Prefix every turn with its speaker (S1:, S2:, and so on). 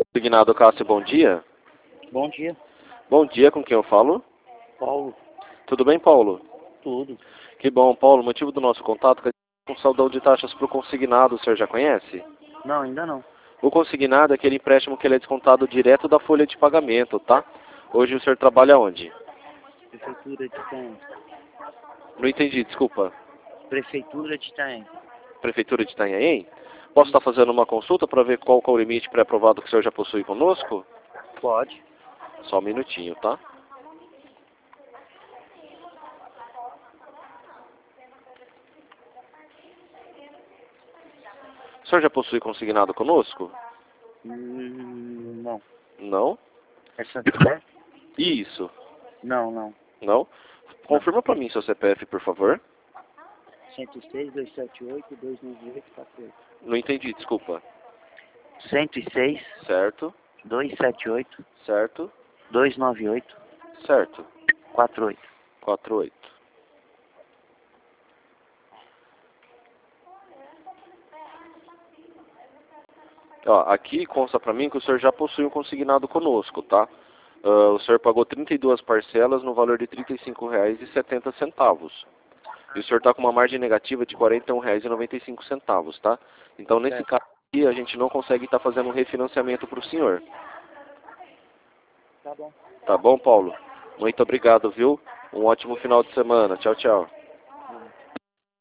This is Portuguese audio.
S1: Consignado Cássio, bom dia.
S2: Bom dia,
S1: Bom dia, com quem eu falo?
S2: Paulo.
S1: Tudo bem, Paulo?
S2: Tudo.
S1: Que bom, Paulo. O motivo do nosso contato é com saldão de taxas para o consignado, o senhor já conhece?
S2: Não, ainda não.
S1: O consignado é aquele empréstimo que ele é descontado direto da folha de pagamento, tá? Hoje o senhor trabalha onde?
S2: Prefeitura de Itaém.
S1: Não entendi, desculpa.
S2: Prefeitura de Itaém.
S1: Prefeitura de Itanhaém? Posso estar fazendo uma consulta para ver qual que é o limite pré-aprovado que o senhor já possui conosco?
S2: Pode.
S1: Só um minutinho, tá? O senhor já possui consignado conosco?
S2: Não.
S1: Não?
S2: É Santander?
S1: Isso.
S2: Não.
S1: Não? Confirma para mim seu CPF, por favor.
S2: 106, 278, 298, 48.
S1: Não entendi, desculpa.
S2: 106,
S1: Certo,
S2: 278,
S1: certo,
S2: 298,
S1: certo.
S2: 48.
S1: 48. Ó, aqui consta para mim que o senhor já possui um consignado conosco, tá? O senhor pagou 32 parcelas no valor de R$ 35,70. E o senhor está com uma margem negativa de R$ 41,95, tá? Então, nesse caso aqui, a gente não consegue estar fazendo um refinanciamento para o senhor.
S2: Tá bom.
S1: Tá bom, Paulo? Muito obrigado, viu? Um ótimo final de semana. Tchau, tchau.